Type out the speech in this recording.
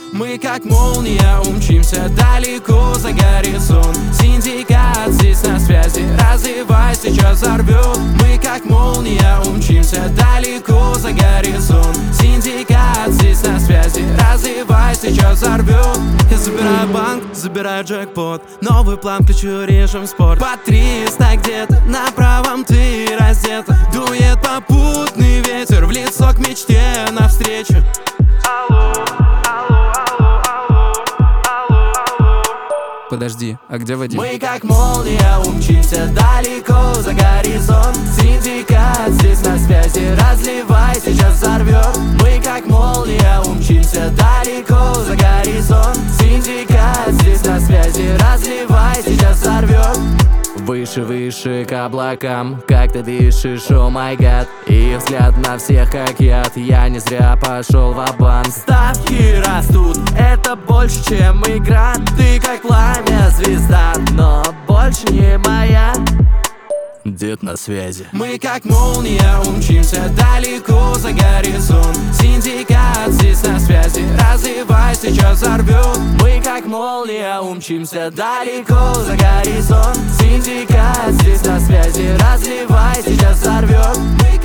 Мы как молния умчимся далеко за горизонт. Синдикат здесь на связи, развивай, сейчас взорвет. Мы как молния умчимся далеко за горизонт. Синдикат здесь на связи, развивай, сейчас взорвет. Я забираю банк, забираю джекпот. Новый план, ключу режем спорт. По 300 где-то, на правом ты раздета. Дует попутный ветер, в лицо к мечте навстречу. Подожди, а где Вадим? Мы как молния умчимся далеко за горизонт. Синдикат здесь на связи, разливай, сейчас взорвет. Мы как молния умчимся далеко за горизонт. Синдикат здесь на связи, разливай, сейчас взорвет. Выше, выше к облакам, как ты дышишь, о май гад. И взгляд на всех как яд, я не зря пошел ва-банк. Ставки растут, это больше, чем игра. Ты как пламя, звезда, но больше не моя. Дед на связи. Мы как молния умчимся далеко за горизонт. Синдикат здесь на связи, развивай, сейчас взорвет. Мы как молния умчимся далеко за горизонт. Синдикат здесь на связи, разливай, сейчас взорвет.